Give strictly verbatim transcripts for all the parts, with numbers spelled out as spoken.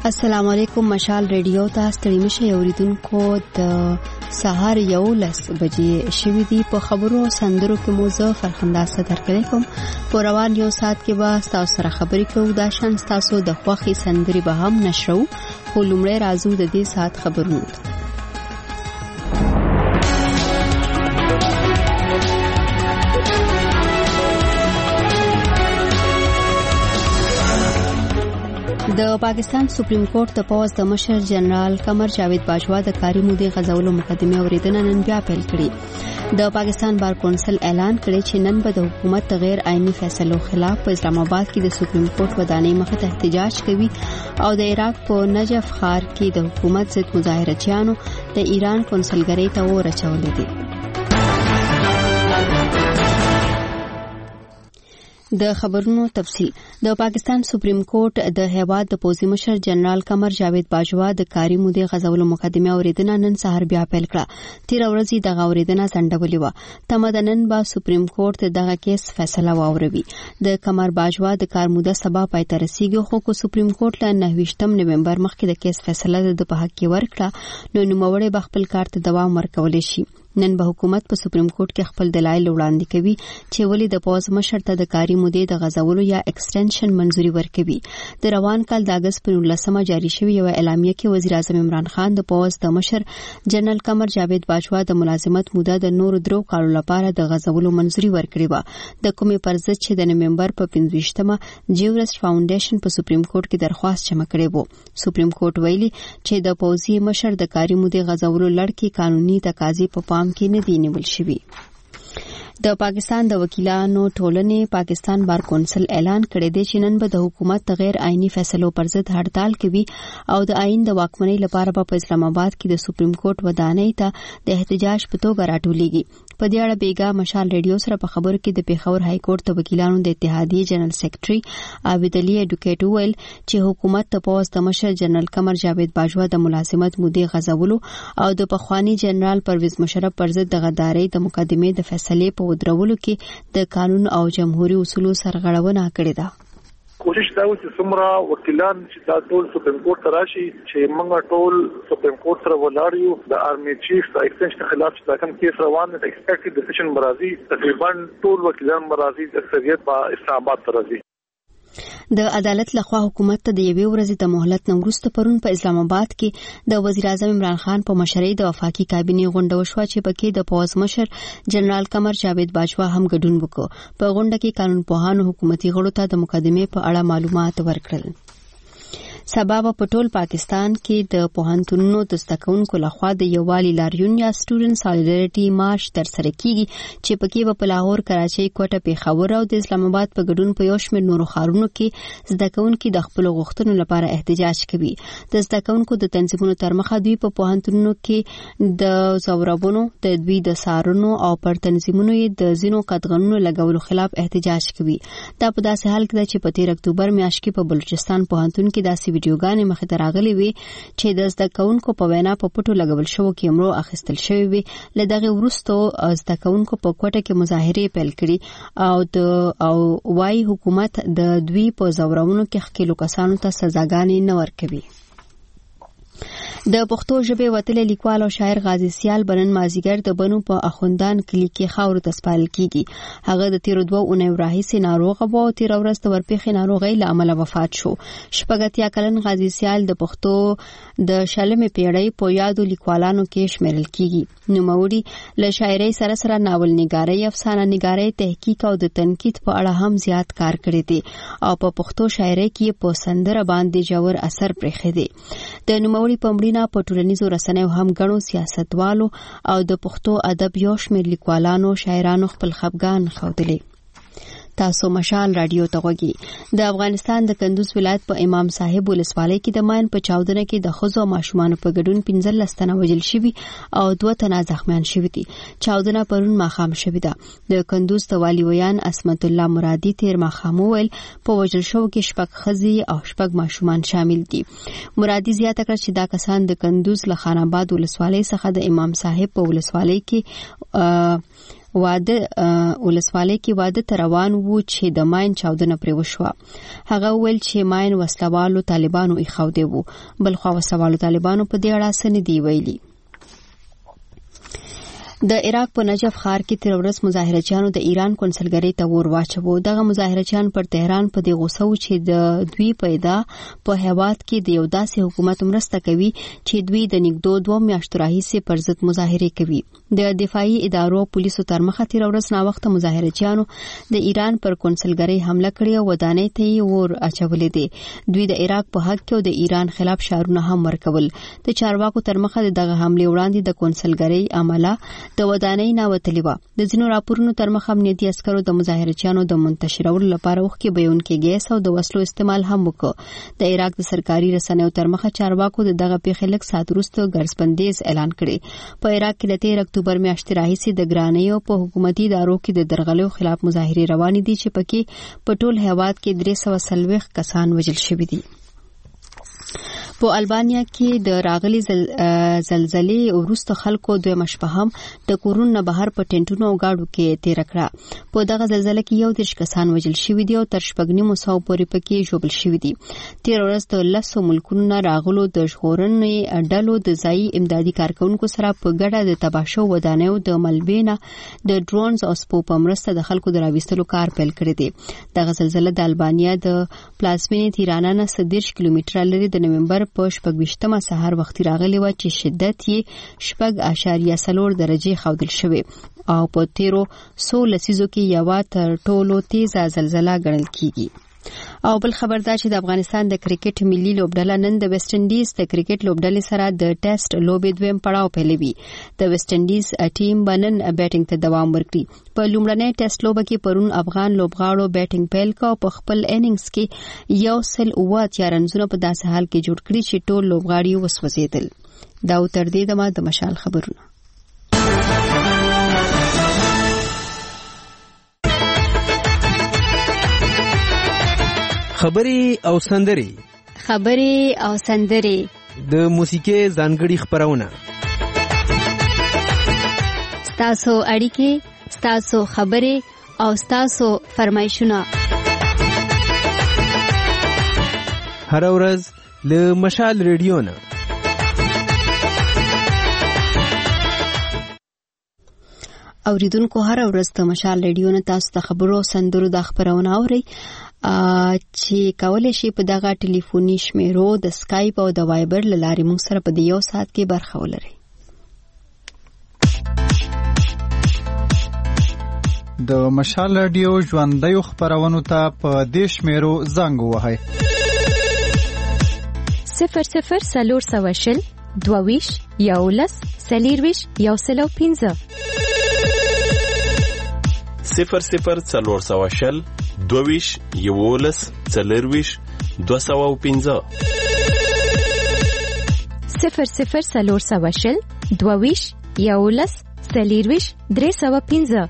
السلام علیکم. مشال ریډیو ته ستړي مشه اوریدونکو د سهار یو لس بجې شوې دي. په خبرو سندرو کې موزه فرخنده صدر کوم په روان یو ساعت کې به تاسو سره خبرې کوو. دا شان تاسو د خوخي سندري به هم نشرو، خو لومړی راځو د دې ساعت خبرونه. د پاکستان سپریم کورټ د پوز د مشر جنرال قمر جاوید باجوا د کاري مودې غځولو مقدمه اوریدنه نن بیا پیل کړي. د پاکستان بار کونسل اعلان کړی چې نن به د حکومت غیر آئینی فیصلو خلاف په اسلام آباد کې د سپریم کورټ ودانۍ مخې ته احتجاج کوي او د عراق په نجف ښار کې د حکومت ضد مظاهرچیانو د ایران کونسلګرۍ ته ورچولې دي. د خبرونو تفصیل. د پاکستان سپریم کورټ د هیواد د پوزي مشر جنرال قمر جاوید باجوا د کاري مودې غځولو مقدمه اوریدنه نن سهار بیا پیل کړه. تیر ورځ د اوریدنه ځنډولې و. تمدنن با سپریم کورټ دغه کیس فیصله واوروي. د قمر باجوا د کار موده سبا پای ته رسیږي، خو کو سپریم کورټ له نهویشتم نومبر مخکې د کیس فیصله د په حق کې ورکړه، نو نوموړی به خپل کار ته دوام ورکولی شي. نن به حکومت په سپریم کورټ کې خپل دلایل وړاندې کوي چې ولې د پوز مشر ته د کاري مودې د غځولو یا ایکسټنشن منځوري ورکوي. د روان کال د اگست په نولسمه جاری شوی یو اعلامیه کې وزیر اعظم عمران خان د پوز د مشر جنرال قمر جاوید باجوا د ملازمت موده د نور درو کالو لپاره د غځولو منځوري ورکړي و. د کومې پر ضد چې د نومبر په پنځویشتمه جیورست فاونډیشن په سپریم کورټ کې درخواست جمع کړی و. سپریم کورټ ویلي چې د پوزي مشر د کاري مودې غځولو لړ کې قانوني تقاضې په پام کې نه دي نیول شوي. د پاکستان د وکیلانو ټولنې پاکستان بار کونسل اعلان کړی دی چې نن به د حکومت د غیر آئینی فیصلو پر ضد هړتال کوي او د آئین د واکمنۍ لپاره به په اسلام آباد کې د سپریم کورټ ودانۍ ته د احتجاج په توګه راټولېږي. په دې اړه بیګا مشال ریډیو سره په خبرو کې د پیښور های کورټ د وکیلانو د اتحادیې جنرال سیکریټري عابد علي اډوکیټ ویل چې حکومت د پوز د مشر جنرال قمر جاوید باجوا د ملازمت مودې غځولو او د پخوانی جنرال پرویز مشرف پر ضد د غدارۍ د مقدمې د فیصلې په ودرولو کې د قانون او جمهوریت اصولو سرغړونه کړې ده. کوشش دا و چې څومره وکیلان چې دا ټول سپریم کورټ ته راشي چې موږ ټول سپریم کورټ سره ولاړ یو. د آرمي چیف د ایکسټنشن خلاف چې دا کوم کیس روان دی د ایکسپیکټډ ډیسیژن برازي تقریبا ټول وکیلان برازي د اکثریت په اسلام آباد ته راځي. د عدالت لخوا حکومت ته د یوې ورځې د مهلت نه وروسته پرون په اسلام آباد کې د وزیر اعظم عمران خان په مشرۍ د وفاقي کابینې غونډه وشوه چې پکې د پوز مشر جنرال قمر جاوید باجوا هم ګډون وکړ. په غونډه کې قانون پوهانو حکومتي غړو ته د مقدمې په اړه معلومات ورکړل. سبب په ټول پاکستان کې د پوهنتونونو د زدهکوونکو لخوا د یووالي لاریون یا سټوډنټ سالیډریټي مارش ترسره کیږي چې پکې به په لاهور، کراچۍ، کوټه، پیښور او د اسلام آباد په ګډون په یو شمېر نورو ښارونو کې زدهکوونکي د خپل غوښتنو لپاره احتجاج کوي. د زدهکوونکو د تنظیمونو تر مخه دوی په پوهنتونونو کې د زوربونو، د دوی د سارونو او پر تنظیمونو د ځینو قطغنونو لګولو خلاف احتجاج کوي. دا په داسې حال کې ده چې په تیر اکتوبر میاشت کې په بلوچستان پوهنتون کې داسې ویډیوګانې مخې ته راغلي وي چې د زده کوونکو په وینا په پټو لګول شوو کیمرو اخیستل شوی وي. له دغه وروسته زده کوونکو په کوټه کې مظاهرې پیل کړي او د او وايي حکومت د دوی په زورونو کې ښکېلو کسانو ته سزاګانې نه ورکوي. د پښتو ژبې وتلې لیکوال او شاعر غازی سیال بنن مازیګر د بنو په اخوندان کلی کې خاورو ته سپارل کیږي. هغه د تیر دوه اونۍ راهیسې ناروغه و او تیر ورځ د ورپېښې ناروغۍ له امله وفات شو. شپږ اتیا کلن غازی سیال د پښتو د شلمې پیړۍ په یادو لیکوالانو کې شمیرل کیږي. نوموړي له شاعرۍ سره سره ناول نګارۍ، افسانه نګارۍ، تحقیق او د تنقید په اړه هم زیات کار کړی دی او په پښتو شاعرۍ کې په سندره باندې جوړ اثر پرېښی دی. د نوموړي په مړینه په ټولنیزو رسنیو هم غنو سیاستوالو او د پښتو ادب یو شمېر لیکوالانو شاعرانو خپل خفګان ښودلی. تاسو مشال رادیو ته غوږی. د افغانستان د کندوز ولایت په امام صاحب ولسوالۍ کې د ماین په چاودنه کې د ښځو او ماشومانو په ګډون پنځلس تنه وژل شوي او دوه تنه زخمیان شوي دي. چاودنه پرون ماښام شوې ده. د کندوز د والي ویان عصمت الله مرادي تیر ماښام وویل په وژل شوو کې شپږ ښځې او شپږ ماشومان شامل دي. مرادي زیاته کړه چې دا کسان د کندوز له خان آباد ولسوالۍ څخه د امام صاحب په ولسوالۍ کې واده ولسوالۍ کې واده ته روان وو چې د ماین چاودنه پرې وشوه. هغه ویل چې ماین وسلوالو طالبانو ایښودی وو، بلخوا وسلوالو طالبانو په دې اړه څه نه دی ویلي. د عراق په نجف ښار کې تیر ورځ مظاهرچیانو د ایران کنسلګرۍ ته ور واچوه. دغه مظاهرچیان پر تهران په دې غوسه و چې د دوی پیدا په هیواد کې د یو داسې حکومت مرسته کوي چې دوی د نږدې دوه میاشتو راهیسې پر ضد مظاهره کوي. د دفاعي ادارو پولیسو تر مخه تیر ورځ نا وخت مظاهرچیانو د ایران پر کنسلګرۍ حمله کړې او ودانۍ ته یې ور اچولې دي. دوی د عراق په حق کې او د ایران خلاف شعارونه هم ورکول. د چارواکو تر مخه دغه حمله وړاندې د کنسلګرۍ عمله د ودانۍ نه وتلی و. د ځینو راپورونو تر مخه امنیتي عسکرو د مظاهرچیانو د منتشرولو لپاره وښکې بهونکي ګیس او د وسلو استعمال هم وکړ. د عراق د سرکاري رسنیو تر مخه چارواکو د دغه پیښې لږ ساعت وروسته ګرځبندیز اعلان کړی. په عراق کې د تیر اکتوبر میاشتې راهیسې د ګرانیو په حکومتي ادارو کې د درغلیو خلاف مظاهرې روانې دي چې پکې په ټول هیواد کې درې سوه څلوېښت کسان وژل شوي دي. په البانیا کې د راغلي زل زلزلې وروسته خلکو دوه شپه هم د کورونو بهر په ټینټونو او گاډو کې تیر کړه. په دغه زلزلې کې یو دېرش کسان وژل شوي دي او تر شپږ نیمو سوو پورې پکې ژوبل شوي دي. تیر ورځ د لسو ملکونو نه راغلو د ژغورنې ډلو د ځایي امدادي کارکونکو سره په ګډه د تباه شوو ودانیو د ملبې نه د ډرونز او سپو په مرسته د خلکو د راویستلو کار پیل کړی دی. دغه زلزلې د البانیا د پلازمینې تیرانا نه څه دېرش کیلومتره لري د نومبر په شپږویشتمه سهار وختي راغلی و چې شدت یې شپږ اعشاریه څلور درجې ښودل شوې او په تیرو څو لسیزو کې یوه تر ټولو تیزه زلزله ګڼل کیږي. او بل خبر دا چې د افغانستان د کرکټ ملي لوبډله نن د ویسټ انډیز د کرکټ لوبډلې سره د ټیسټ لوبې دویم پړاو پیلوي. د ویسټ انډیز ټیم بنن بیټینګ ته دوام ورکړي. په لومړنۍ ټیسټ لوبه کې پرون افغان لوبغاړو بیټینګ پیل کړ او په خپل اننګز کې یو سل اوه اتیا رنزونه په داسې حال کې جوړ کړي چې ټول لوبغاړي وسوځېدل. دا تر دې دمه د مشال خبرونه. خبري او سندري خبري او سندري د موسیقي ځانګړي خبرونه ستاسو اړیکې ستاسو خبري او ستاسو فرمایشونه هر ورځ له مشال ریډیو نه. اوریدونکو هر ورځ د مشال ریډیو نه تاسو ته خبرو سندرو د خبرونه اوري چې کولای شي په دغه ټلیفوني شمیرو د سکایپ او د وایبر لارې موږ سره په یو ساعت کې برخه ولري. د مشال رادیو ژوندۍ خبرونو ته په دې شمیرو زنګ ووهئ: صفر صفر څلور سوه شل دوه ویشت یولس څلېرویشت یو سل او پنځه صفر صفر څلور سوه شل دوه ویشت یولس څلېرویشت دوه سوه او پنځه صفر صفر څلور سوه شل دوه ویشت یولس څلېرویشت درې سوه پنځه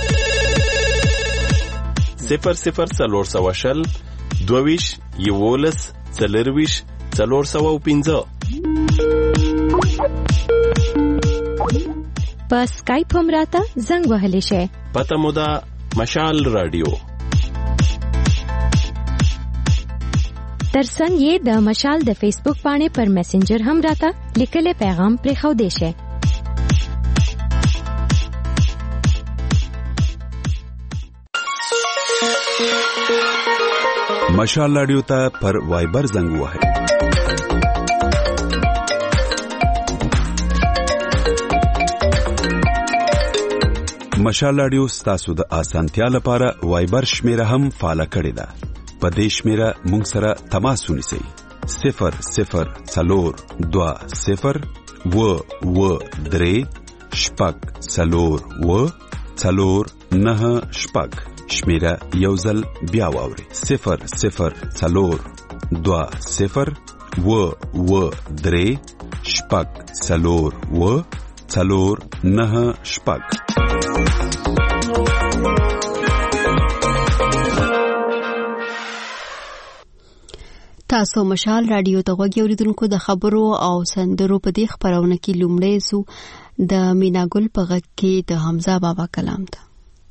صفر صفر څلور سوه شل دوه ویشت یولس څلېرویشت څلور سوه او پنځه. په سکایپ هم راته زنګ وهلی شئ. پته مو ده مشال رادیو. ترڅنګ یې د مشال د فیسبوک پاڼې پر میسنجر هم راته لیکلی پیغام پرېښودی شئ. مشال رادیو ته پر وایبر زنګ وهئ: مشال رادیو ستاسو د اسانتیا لپاره وایبر شمیره هم فعال کړی ده. په دې شمیره مونږ سره تماس ونیسئ: صفر صفر څلور دوه صفر و و درې شپږ څلور و څلور نه شپږ. شمیره یو ځل بیا واورئ: صفر صفر څلور دوه صفر و و درې شپږ څلور و څلور نه شپږ. تاسو مشال رادیو ته غوږی اوریدونکو د خبرو او سندرو په دې خبرونه کې لومړی سو د میناګل په غږ کې د حمزه بابا کلام ته.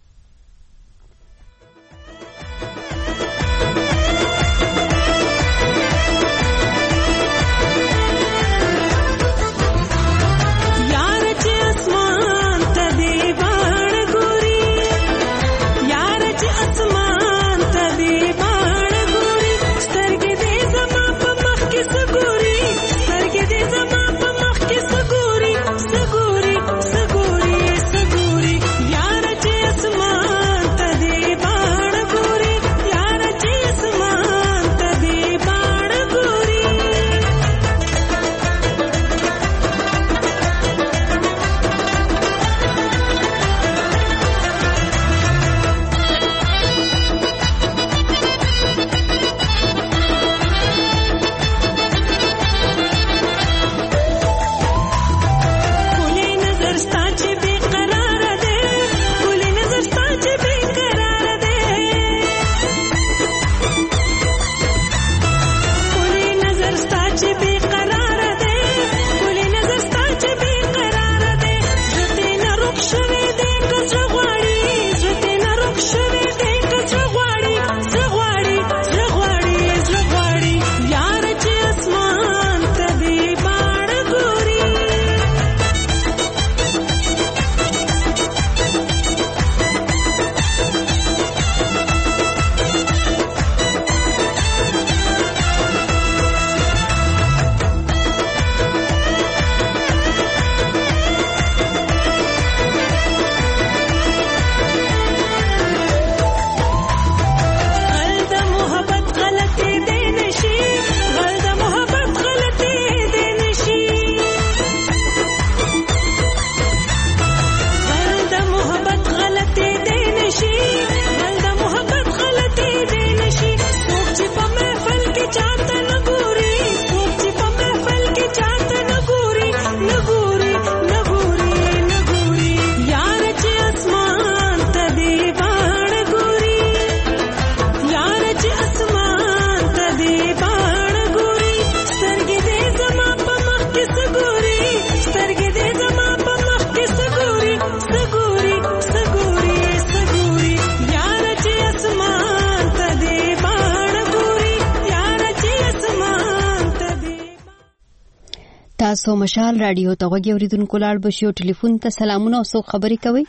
تاسو مشال رادیو ته غوږی اوریدونکو لاړ بشو ټلیفون ته سلامونه او سو خبرې کوي.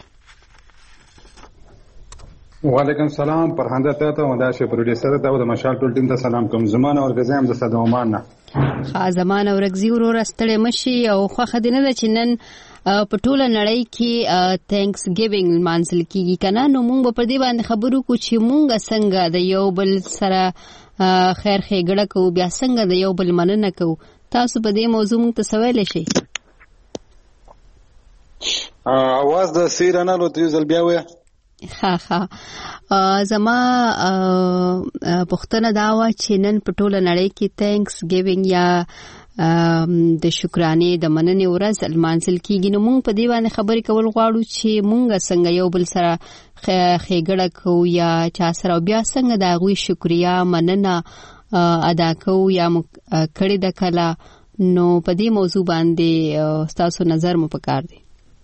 وعلیکم سلام پرهنده ته ته وندا شه پروډوسر ته د مشال ټول ټیم ته سلام کوم. زمانه ورګزم د صدومان نه ها زمانه ورګزي ورور استړې مشي او خو خدینه د چنن په ټوله نړۍ کې تھینکس ګیوینګ مانسل کیږي کنه. نو موږ په دې باندې خبرو کو چې موږ څنګه د یو بل سره خیر خېګړه کو بیا څنګه د یو بل مننه کو. تاسو په دې موضوع مونږ ته سوال شي. اواز د سیرانه لو تیزل بیا وې. ها ها زما پښتنه دا و چې نن په ټوله نړۍ کې تھینکس ګیوینګ یا د شکرانې د مننې ورځ لمانځل کیږي. نو مونږ په دې باندې خبرې کول غواړو چې مونږ څنګه یو بل سره خېګړه کو یا چا سره بیا څنګه د هغوی شکریا مننه ادا کو یا کړي د کلا. نو په دې موضوع باندې تاسو نظر مو پکار دی.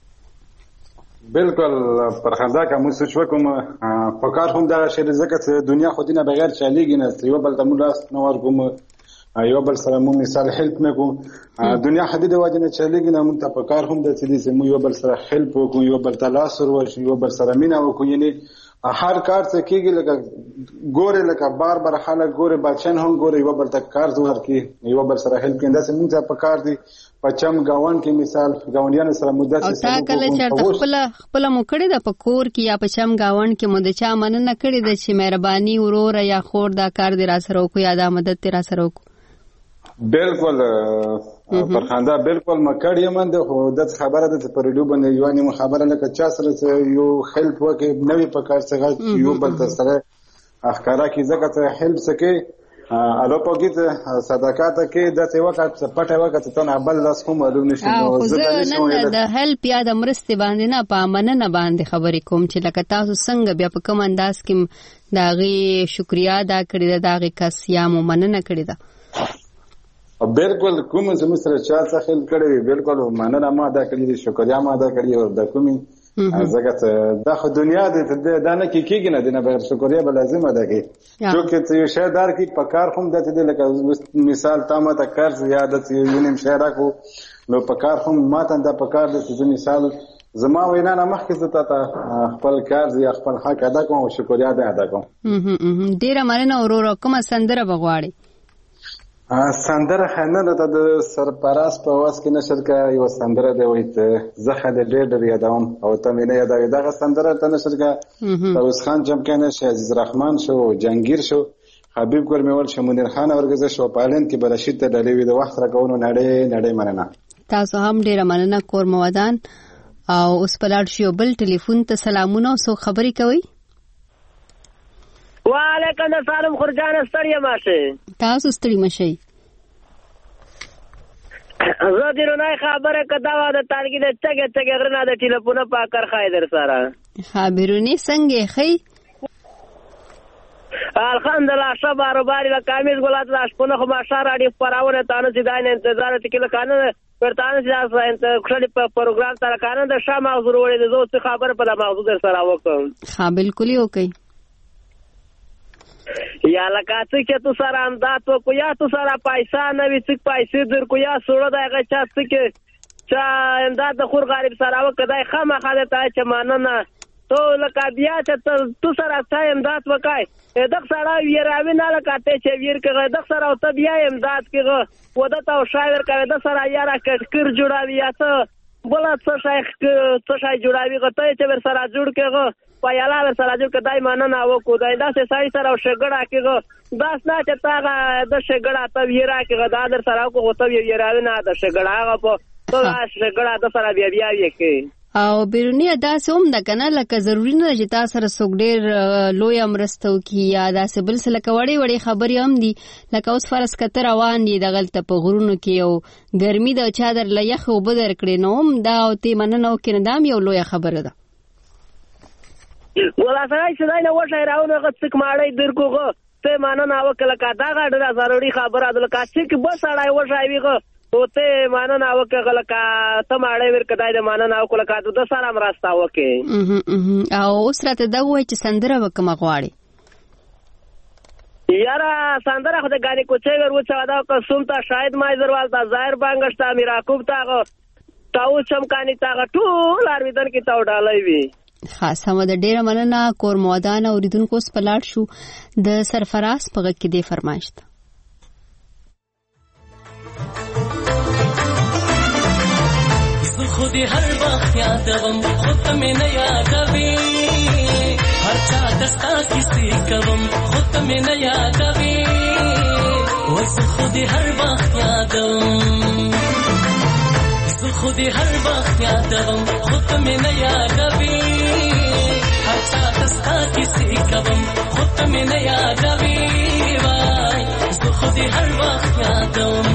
بالکل پرخنده کوم څه کوم پکار هم دا شی زکه دنیا خو دینه بغیر چلیږي نه. یو بل ته موږ نو ورګم یو بل سره مو مثال هیلپ نه کوم. دنیا حدیده واجنه چلیږي نه مونږ ته پکار هم د چلی سه مو یو بل سره هیلپ وکړو یو بل ته لاس ورور یو بل سره مینا وکړو. یعنی هر کار څه کېږي لکه ګوره لکه بار بار خلک ګوره بچن هم ګوره یو بل ته کار زور کې یو بل سره هیلپ کیندا سه مونږ ته پکار دي. پچم گاون کې مثال گاونډیان سره مدد او تا کله چې خپل خپل مو کړی د پکور کې یا پچم گاون کې مده چا مننه کړی د چې مهرباني ورور یا خور دا کار دی را سره وکړو یا دا مدد تی را سره وکړو. بالکل پرخنده بالکل مکړی من د د خبره د پرېډو باندې یو نه خبره لکه چا سره یو هیلپ وکړي نوې پکار څنګه یو بل تر سره اخکارا کی زکه هیلپ سکے الو پوګیت صدقات کې د څه وخت پټه وخت ته نه بل لاس کوم معلوم نشي. نو زه د هیلپ یا د مرستې باندې نه پامنه نه باندې خبرې کوم چې لکه تاسو څنګه بیا په کوم انداز کې داغي شکریا ادا کړی دا داغي کس یا مو مننه کړی دا. بالکل کوم زموږ سره چا څه خل کړی وي بالکل مننه ما ادا کړی دي شکریا ما ادا کړی او د کومي زګت دا خو دنیا دې دا نه کې کېږي نه د نه بغیر شکریا به لازم ادا کړي چې څه شی دار کې پکار هم دته لکه مثال تامه ته قرض یاد ته یونیم شهر کو نو پکار هم ماته دا پکار د څه مثال زما وینا نه مخکې ته خپل قرض یا خپل حق ادا کوم او شکریا به ادا کوم ډیره مننه اورو کومه سندره بغواړي سندره خنه ته د سرپراس په واس کې نشر کا یو سندره دی وایته زخه د ډېر ډېر یادوم او ته مې نه یادوي دا سندره ته نشر کا اوس خان چمکانه شه عزیز رحمان شو جنگیر شو حبیب ګل میول شو منیر خان ورګزه شو پالن کې برشید ته ډلې د وخت راکونو نړۍ نړۍ مننه تاسو هم ډېر مننه کور موادان او اوس پلاړ شو بل ټلیفون ته سلامونه او سو خبري کوي وعلیکم السلام خرجان ستړی ماشه تاسو ستړي مشي زه دې نه خبره کدا و د تارګي د چګه چګه غرنا د ټلیفون په کار خای در سره خبرونی څنګه خي الحمدلله شبارو باری لا کامیز ګولات لاس په نو ما شاراډي پراونه تانه چې داین انتظار ته کله کانه پرتانه چې انت خپل په پروګرام سره کانه د شامه حضور وړي د زو خبر په موضوع در سره وکم ها بالکل یو کوي یا لکه چې تو سره امداد کو یا تو سره پیسې نه وي چې پیسې در کو یا سوړه دغه چا چې چا امداد د خور غریب سره وکړای خامخا د تا چې ماننه تو لکه بیا چې تو سره څه امداد وکای دغه سره ویراوی نه لکه ته چې ویر کړه دغه سره او ته بیا امداد کړه ودا ته شاعر کړه د سره یاره کړ جوړاوی یا ته بل څه شیخ څه شای جوړاوی غته چې ور سره جوړ کړه پایاله ور سره جوړ کدای ماننه وکړو دای دا څه سای سره شګړه کړه داس نه چې تا د شګړه ته ویرا کړه دا در سره کو غته ویراوی نه د شګړه هغه په تو شګړه د سره بیا بیا یې او بیرونی ادا سوم د کنه لکه ضروری نه چې تاسو سره څوک ډیر لوی امرستو کی یا داسې بل څه لکه وړي وړي خبرې هم دي لکه اوس فرض کته روان دي د غلطه په غرونو کې او ګرمي د چادر لایخ او بدر کړي نو دا او تی مننه او کینه دام یو لوی خبره ده ولا سره چې دا نه وشه راونه غڅک ماړی درکوغه ته مننه وکړه کا دا غړ ضروري خبره ده لکه چې بس اړای وشه ویغه ته ماننه وکړه لکه ته ماړی ور کدای د ماننه وکړه کا د سره مرستا وکې او اوس راته دا وای چې سندره وکم غواړي یارا سندره خو د غانی کوچې ور وڅا دا قسم ته شاید مای زروال تا ظاهر بانګشتا میراکوب تا تاو چمکانی تا ټول ارویدن کې تاو ډالای وی خاص هم د ډیره مننه کور موادان اوریدونکو سپلاټ شو د سرفراز په کې دی فرمایشت خودی هر وقت یادوم خود می نه یادوی هر چا دستا کسی کوم خود می نه یادوی وز خودی هر وقت یادوم خودی هر وقت یادوم خود می نه یادوی هر چا دستا کسی کوم خود می نه یادوی وای خودی هر وقت یادوم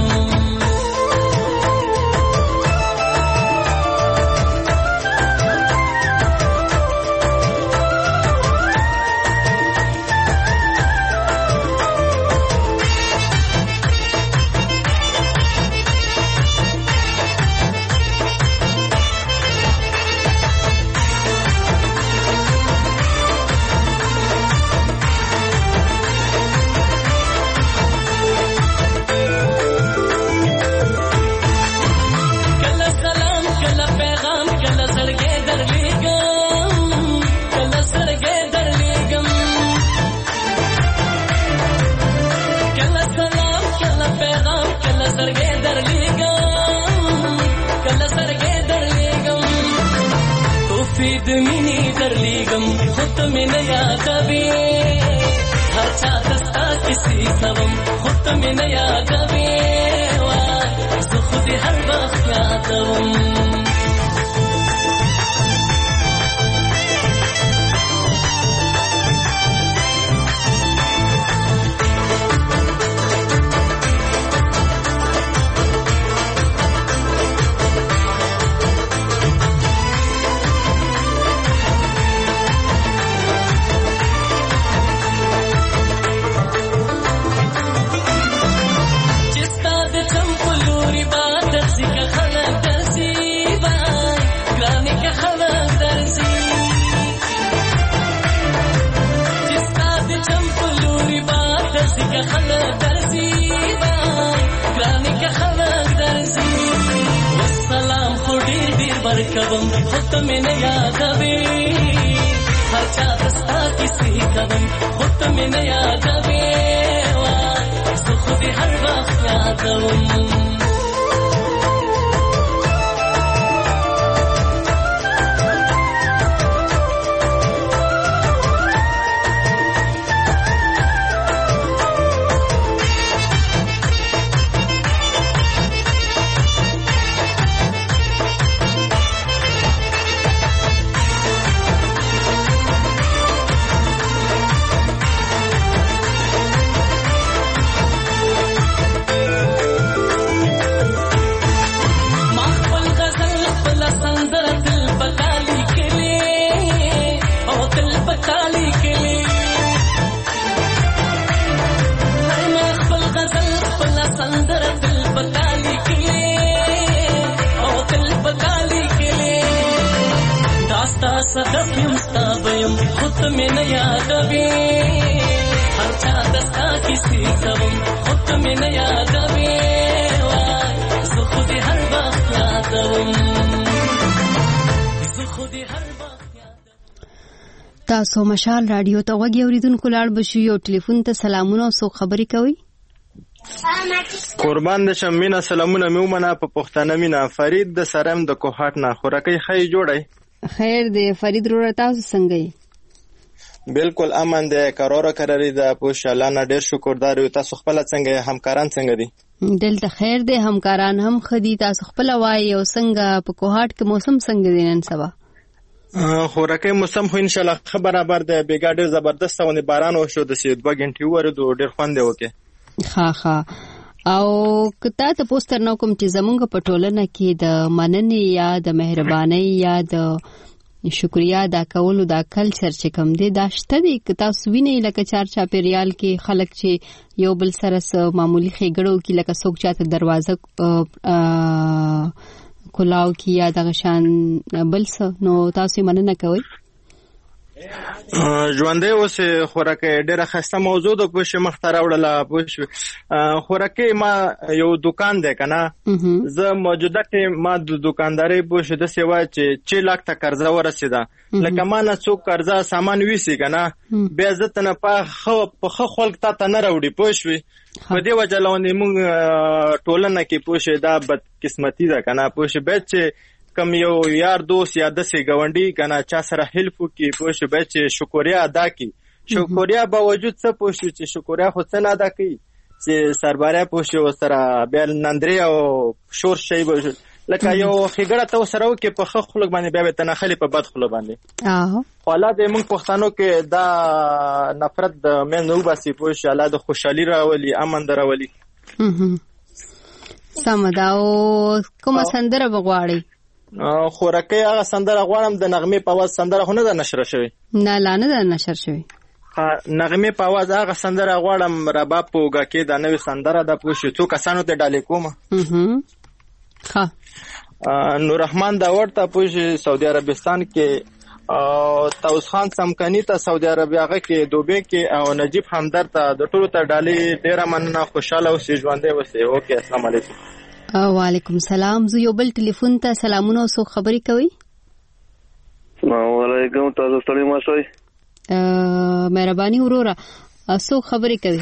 خلک درځي ګرانې که خلک درځي والسلام خو ډېر ډېر ورکوم خو ته مې نه یادوې هر چا ته ستا کیسې کوم خو ته مې نه یادوې زه خو دې هر وخت یادوم صدف یم ستا بیم خود مې نه یادوې هر چا ته ستا کیسې کوم خود مې نه یادوې زه خو دې هر وخت یادوم زه خو دې هر وخت یادوم تاسو مشال رادیو ته غوږ اورېدونکو لاړ بشو یو ټلیفون ته سلامونه او څوک خبرې کوي قربان د شم مینا سلامونه مې ومنه په پښتانه مینا فرید د سرم د کوهاټ نه خورکۍ خی جوړی خیر دی فرید روړه تاسو څنګه یې بالکل امن دی کارور کرری د پوښاله نه ډیر شکردار یو تاسو خپل څنګه همکاران څنګه دي دلته خیر دی همکاران هم خدي تاسو خپل وای او څنګه په کوهاټ کې موسم څنګه دی نن سبا خورکۍ موسم خو ان شاء الله خبر برابر دی بیګا ډیر زبردست ونه باران وشو د سید دوه غنټې ورته ډیر خوند دی وکي ها ها او کته ته پوسټر نو کوم چې زمونږ په ټولنه کې د مننې یا د مهرباني یا د شکریا دا کولو دا کلچر چې کوم دی دا شته دی کته سوینه لکه چار چاپیریال کې خلک چې یو بل سره معمولی خېګړو کې لکه څوک چاته دروازه کلاو کې یا د غشان بل څه نو تاسو مننه کوئ ژوندې اوس خورکه ډېره خسته موضوع د پوښ مختار وړله پوښ خورکه ما یو دکان دی کنه زه موجوده کې ما د دکانداري پوښ د سیوا چې چې لاک ته قرضه ورسیده لکه ما نه څوک قرضه سامان ویسي کنه بیا زه نه په خو په خلک ته نه راوړي پوښ وي په دې وجه لونې موږ ټولنه کې پوښ دا بد قسمتي ده کنه پوښ به چې کم یو یار دوست یا دسې گاونډي کنه چا سره هیلپ کی پوښ به چې شکریا ادا کی شکریا باوجود څه پوښ چې شکریا خو څه نه ادا کی چې سرباریا پوښ سره بیا نندري او شور شی به لکه یو خګړه تو سره کې په خخ خلک باندې بیا ته نه خلی په بد خلک باندې اه خلا د موږ پښتنو کې دا نفرت د مې نو باسي پوښ الله د خوشحالي راولي امن دراولي سمداو کومه سندره بغواړي خورکه هغه سندره غواړم د نغمه په आवाज سندره خو نه ده نشر شوی نه لانه ده نشر شوی نغمه په आवाज هغه سندره غواړم رباب پوګه کې د نوې سندره د پوښتنه څو کسانو ته ډالې کوم ها نور رحمان دا ورته پوښ سعودي عربستان کې او توس خان سمکانی ته سعودي عربیا کې دوبه کې او نجیب همدر ته د ټولو ته ډالې ډیره مننه خوشاله اوسې ژوندې اوسې اوکې السلام علیکم وعلیکم السلام زه یو بل ټلیفون ته سلامونه او څوک خبرې کوي السلام علیکم تاسو ستړي ما شئ مهرباني وروره څوک خبرې کوي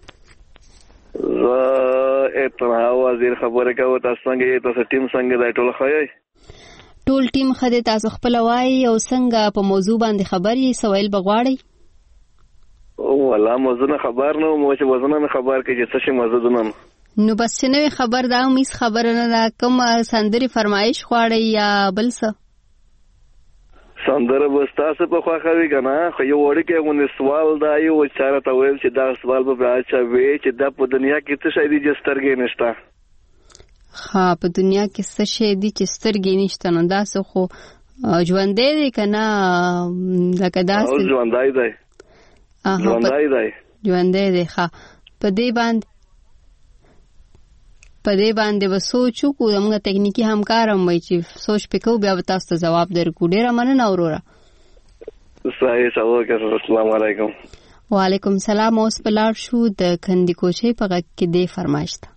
زه اتنا وزیر خبرې کوم تاسو څنګه تاسو ټیم څنګه دی ټول خایي ټول ټیم خدای تاسو خپل وای او څنګه په موضوع باندې خبرې سوال بغواړي او والله موضوع خبر نه مو چې وزنه خبر کې چې څه شي موضوع نه نو بس چې نوې خبر دا مې خبر نه دا کوم سندري فرمایش خواړی یا بل څه سندره بس تاسو په خوا خوي کنه خو یو وړي کې مونږ سوال دا یو چاره ته ویل چې دا سوال به راځي وي چې دا په دنیا کې څه شي دي چې سترګې نشته ها په دنیا کې څه شي دي چې سترګې نشته نو دا څه خو ژوندې دي کنه لکه دا څه ژوندای دی ژوندای دی ژوندې دي ها په دې باندې په دې باندې و سوچو کو موږ ټکنیکی همکارم وای چې سوچ پکو بیا تاسو ته جواب درکو ډیره مننه وروره صحیح سلام السلام علیکم وعلیکم سلام. اوس په لاړ شو د کندي کوچې په غږ کې دې فرمایش ته.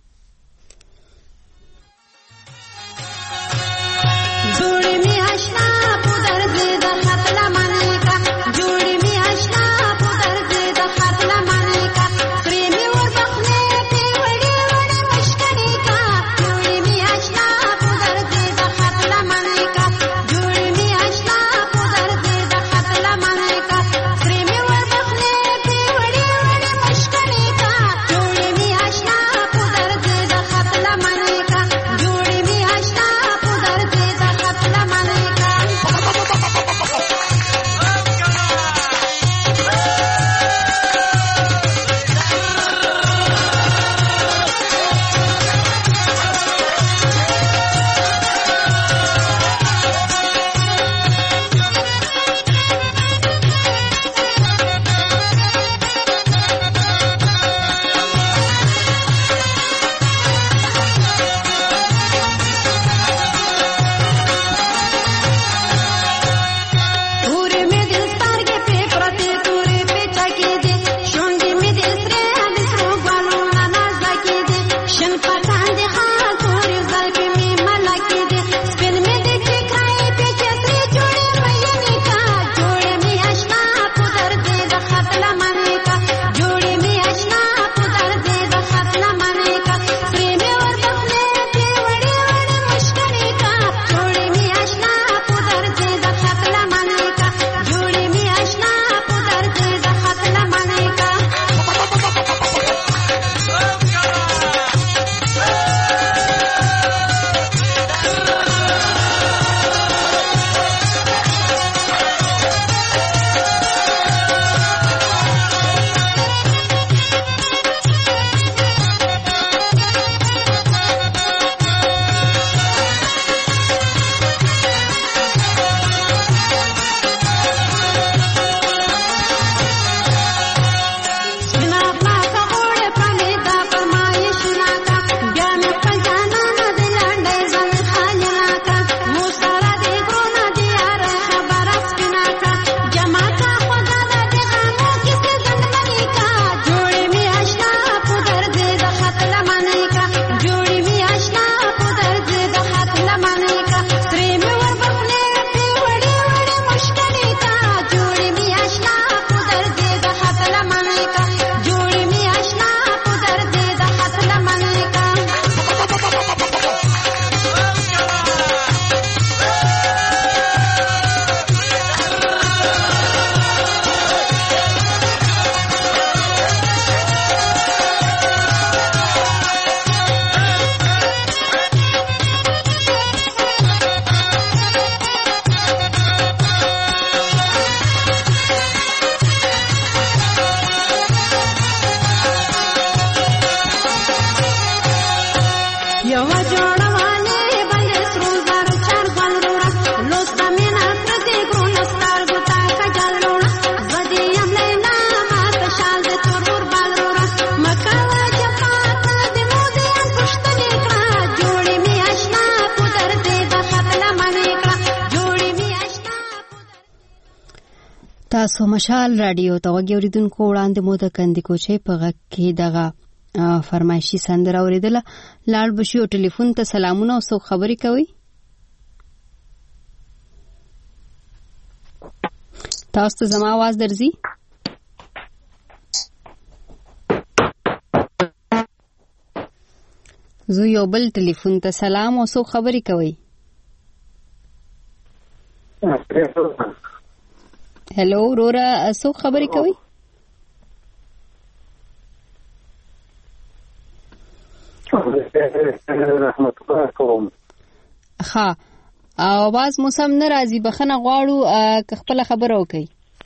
تاسو مشال رادیو ته وګورئدونکو وړاندې مو د کندي کوچې په غږ کې دغه فرمایشي سندره اوریدله. لاړ بشي او ټلیفون ته سلامونه او څوک خبرې کوي؟ تاسو ته زما आवाज درځي؟ زه یو بل ټلیفون ته سلام او څوک خبرې کوي؟ هلو رورا څوک خبرې کوي؟ ها आवाज مو سم نه راځي، بخنه غواړو که خپل خبره وکړي.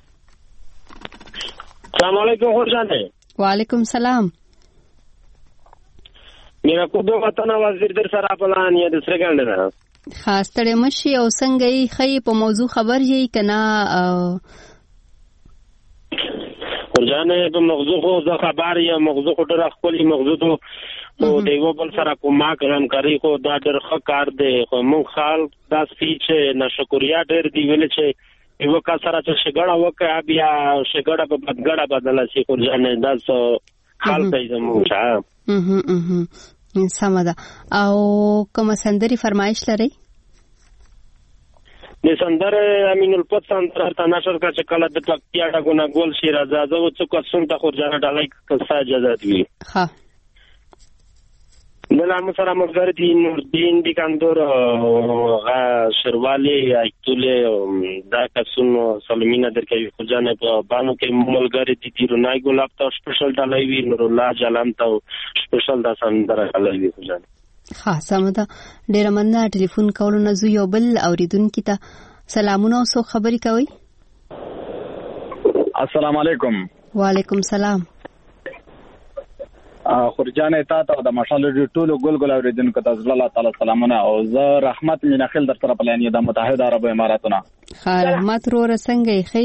السلام علیکم خورشانه. وعلیکم سلام. میرا کو دو وطن وزیر در سره پلان یا د سرګند نه خاص تړې مشي او څنګه یې خې په موضوع خبر یې کنه ورجانه په موضوع خو ځ خبر یا موضوع ډېر خپل موضوع ته او دیو بل سره کومه کلام کوي خو دا ډېر ښه کار دی. خو مونږ خال دا سپیچ نشکریا ډېر دی ویل چې یو کا سره چې شګړه وکړه بیا شګړه په بدګړه بدله شي خورجانې دا څه حال کوي زموږ سمه ده. او کوم سندري فرمایش لري؟ د سندره امین الپت سندره ته نشر کا چې کله د پکتیا ډګونه ګول شي راځه زه څه کوم ته خورجانه ډالای کسا اجازه دی. ها نلام سره مګر دي نور دین دي کاندور غا شروالی ایتوله دا کسونو سلمینا درکې خورجانه په بانو کې ملګر دي دي رونای ګلاب ته سپیشل ډالای وی نور الله جلان ته سپیشل دا سندره ډالای وی خورجانه. ها سمدا ډیر مننه ټلیفون کول نه زو یو بل اوریدونکو ته سلامونه او سو خبري کوي. السلام علیکم. وعلیکم السلام. خورجانه تا ته د مشال ټولو ګل ګل اوریدونکو ته الله تعالی سلامونه او زه رحمت مینخیل در طرف لانی د متحده عرب اماراتونه. ها رحمت رو رسنګي خي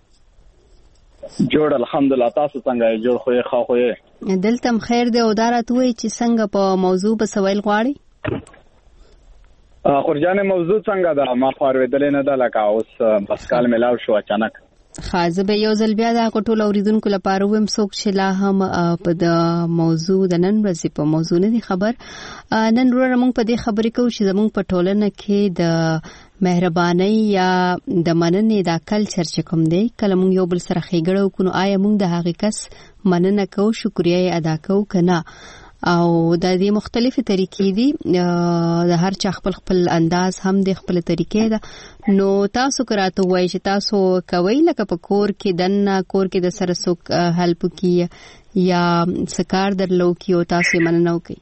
جوړ الحمدلله تاسو څنګه جوړ خو یې خو یې دلته خیر دی او دارات وای چې څنګه په موضوع په سوال غواړي. خورجانه موضوع څنګه ده ما فارویدل نه ده لکه اوس بس کال ملاو شو اچانک. خازه به یو ځل بیا دا ټول اوریدونکو لپاره ویم څوک چې لا هم په د موضوع د نن ورځې په موضوع نه دي خبر. نن ورو موږ په دې خبرې کوو چې زموږ په ټولنه کې د مهرباني یا د مننې دا کلچر چې کوم دی کله موږ یو بل سره خېګړه وکړو آیا موږ د هغې کس مننه کوو شکریا یې ادا کوو که نه او د دې مختلفې طریقې دي د هر چا خپل خپل انداز هم د خپل طریقې ده. نو تاسو که راته ووایئ چې تاسو کوئ لکه په کور کې دننه کور کې د سره څوک هلپ وکړي یا څه کار درله وکړي او تاسو یې مننه وکړئ؟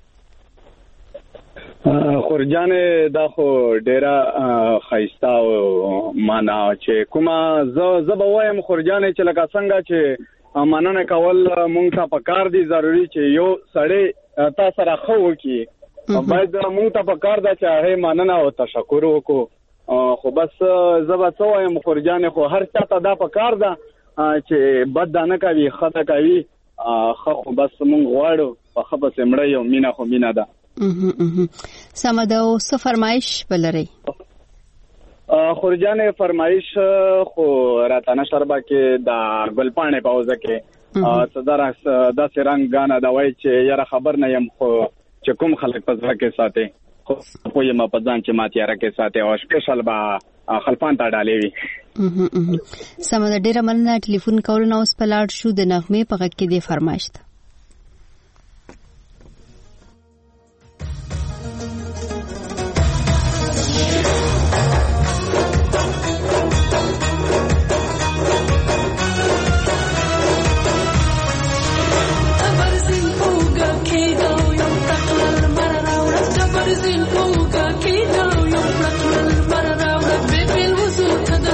خورجانه دا خو ډیره ښایسته معنا چې کومه زه زه به وایم خورجانه چې لکه څنګه چې مننه کول مونږ ته پکار دي ضروری چې یو سړی تا سره خو وکړي باید مونږ ته پکار ده چې هغه مننه او تشکر وکړو. خو بس زه به څه وایم خورجانه خو هر چا ته دا پکار ده چې بد نه کوي ښه کوي خو بس مونږ غواړو په ښه پسې مړه یو مینه خو مینه ده. سمه ده. او څه فرمایش بلرئ؟ خورجانه فرمایش خو راته نشربه کې د ګلپاڼې په اوزه کې صدر داسې رنګ غانا دا وایي چې یاره خبر نه یم خو چې کوم خلک په ځړه کې ساتي خو په یم په ځان چې ما تیاره کې ساتي او سپیشل به خلفان ته ډالې وي. سمه ده ډیره مننه ټلیفون کول نه اوس په لاړ شو د نغمې په غږ کې دې فرمایش ده.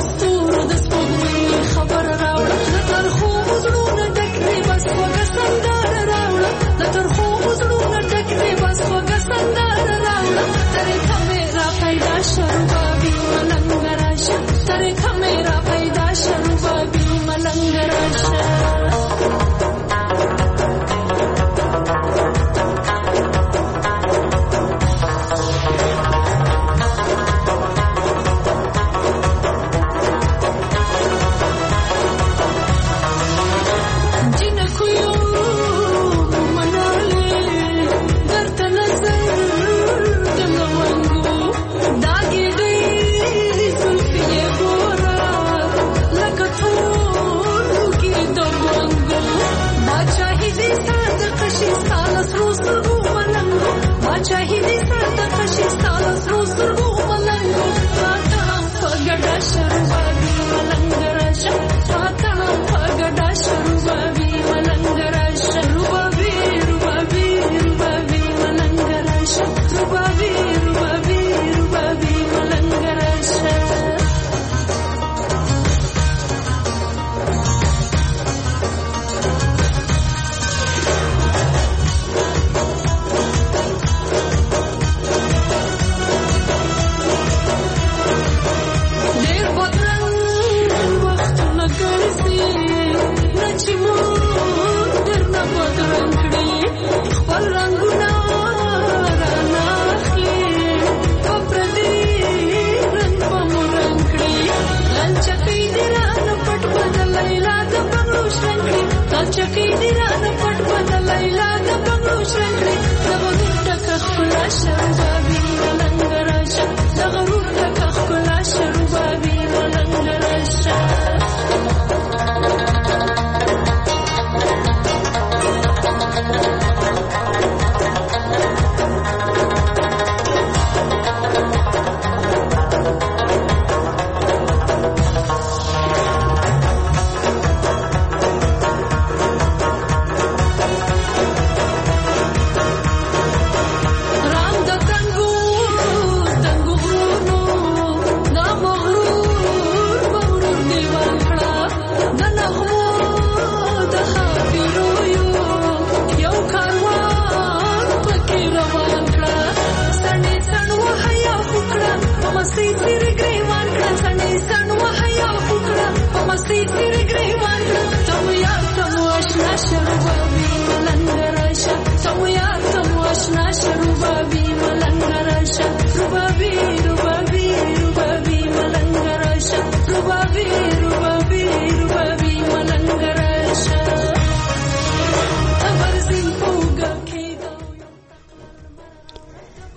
خبر راوړه د تر خو زړونه ډک بس وګسنده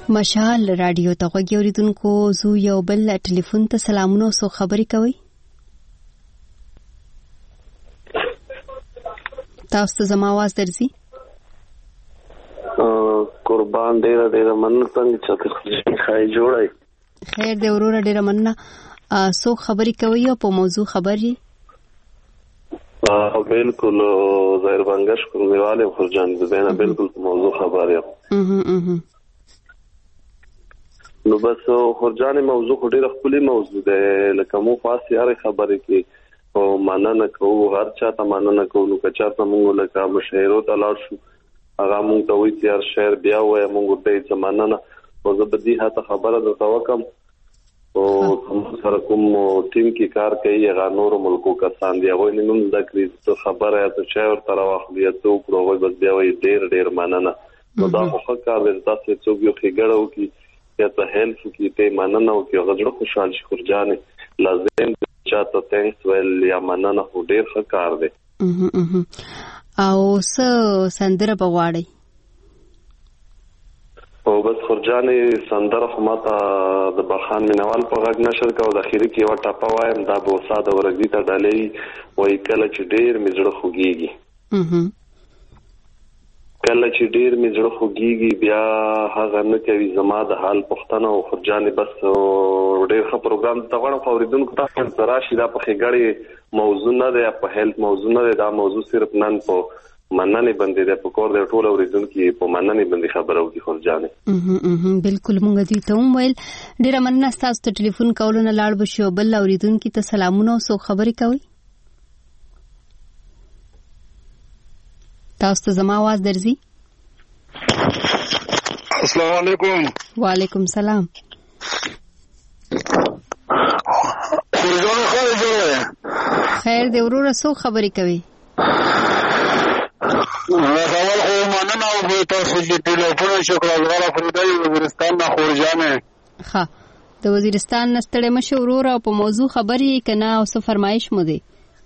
مشال رادیو ته غوږی اوریدونکو زو یو بل ټلیفون ته سلامونه او خبرې کوي. تاسو ته زما आवाज درځي؟ قربان ډیر ډیر مننه څنګه چې خای جوړای. خیر دې وروره ډیر مننه. سو خبرې کوي او په موضوع خبرې؟ اه بالکل ظاهر بنگش کومواله خرجان زینا بالکل په موضوع خبرې. اها اها نو بس خرجان موضوع ډیر خپل موضوع ده لکه مو فاصله هر خبره کې او مننه کوو هر چا ته مننه کوو نو که چا ته مونږ لکه مشهیرو ته لاړ شو هغه مونږ ته وایي چې هر شهر بیا وایي مونږ ته یې مننه او زه به دې هته خبره درته وکړم او سره کوم ټیم کې کار کوي هغه نورو ملکو کسان دي هغوی نه هم زده کړي څه خبره یا څه شی ورته راواخلي یا څه وکړو هغوی بس بیا وایي ډېر ډېر مننه نو دا خو ښه کار دی داسې څوک یو ښېګړه وکړي یا څه هیلپ وکړي ته یې مننه وکړي هغه زړه خوشحال شي خورجانې لازم چاته تینکس ویل یا مننه خو ډېر ښه کار دی. او څه سندره به غواړئ؟ او بس خورجانې سندره خو ماته د بخان مینوال په غږ نشر کوو د اخري کې یوه ټپه وایم دا به وسا د ورږدي ته ډالۍ وایي کله چې ډېر مې زړه خوږېږي کله چې ډېر مې زړه خوږېږي بیا هغه نه کوي زما د حال پوښتنه او خورجانې بس ډېر ښه پروګرام ته غواړم خو اورېدونکو تاسو ته راشي دا په ښېګړې موضوع نه دی په هیلث موضوع نه دی دا موضوع صرف نن په مننې باندې دی په کور دی ټول اورېدونکي په مننې باندې خبره وکړي خورجانې. بالکل مونږ دوی ته هم ویل ډېره مننه ستاسو ته ټلیفون کولو نه لاړ به شي او بل اورېدونکي ته سلامونه او څو خبرې کوئ. تاسو ته زما आवाज درځي؟ السلام علیکم. وعلیکم سلام. خیر دې وروره څو خبرې کوي؟ اول خو مننه او تاسو چې ټلیفون شکرګزار فریده وزیرستان نه خورجانې. ښه د وزیرستان نه ستړی مه شئ وروره او په موضوع خبرې که نه او څه فرمایش مو دی؟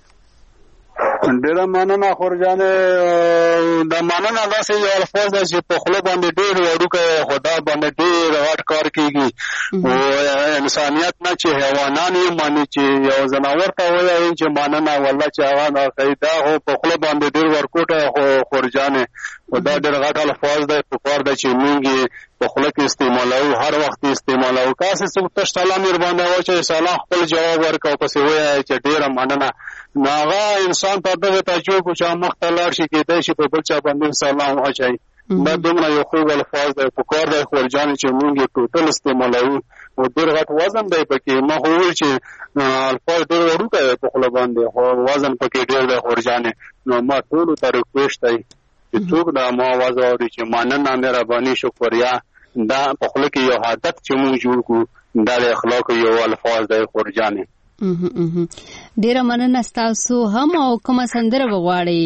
ډېره مننه خورجانې دا مننه داسې یو الفاظ ده چې په خوله باندې ډېر وړوکی خو دا باندې ډېر غټ کار کېږي او انسانیت نه چې حیوانان یې مني چې یو ځناور ته ووایي چې مننه والله چې هغه نه کوي دا خو په خوله باندې ډېر ورکوټی خو خورجانې خو دا ډېر غټ الفاظ دی پکار دی چې موږ یې په خوله کې استعمالوو هر وخت یې استعمالوو که هسې څوک تش سلام یې ورباندې واچوي سلام خپل جواب ورکړه او پسې ووایه چې ډېره مننه نو هغه انسان ته دغه تعجب وکړو چې مخ ته لاړ شي کېدای شي په بل چا باندې سلام واچوي دا دومره یو خوږ الفاظ دی پکار دی خورجانې چې موږ یې ټوټل استعمالوو او ډېر غټ وزن دی پکې ما خو وویل چې الفاظ ډېر وړوکی دی په خوله باندې خو وزن پکې ډېر دی خورجانې نو ما ټولو ته ریکویسټ دی چې څوک دا ما آواز واوري چې مننه مهرباني شکریا دا په خوله کې یو عادت چې موږ جوړ کړو دا د اخلاقو یو الفاظ دی خورجانې. ډیره مننه ستاسو هم او کومه سندره وغواړئ؟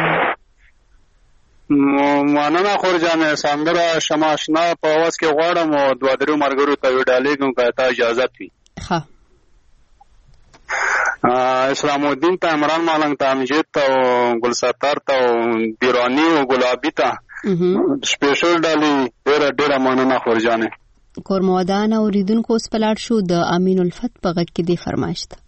مننه خورجانې سندره شمع اشنا په اواز کې غواړم او دوه درې ملګرو ته وډالېږم که ته اجازت وي. ښه اسلام الدین ته عمران مالنګ ته امجد ته او ګلستار ته او دیرانی او ګلابي ته سپیشل ډالۍ ډېره ډېره مننه خورجانې. کورمودان اوریدونکو اوس په لاړ شو د امین الفت په غږ کې دی فرمایش ته.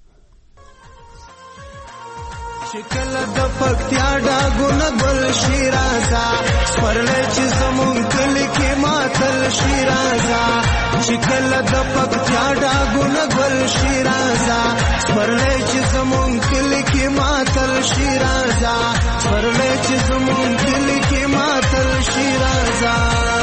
چې کله د پکتیا ډاګونه ګل شي رازا سپرلی چې زمونږ کلي کې ماتل شي رازا چې کله د پکتیا ډاګونه ګل شي رازا سپرلی چې زمونږ کلي کې ماتل شي رازا سپرلی چې زمونږ کلي کې ماتل شي رازا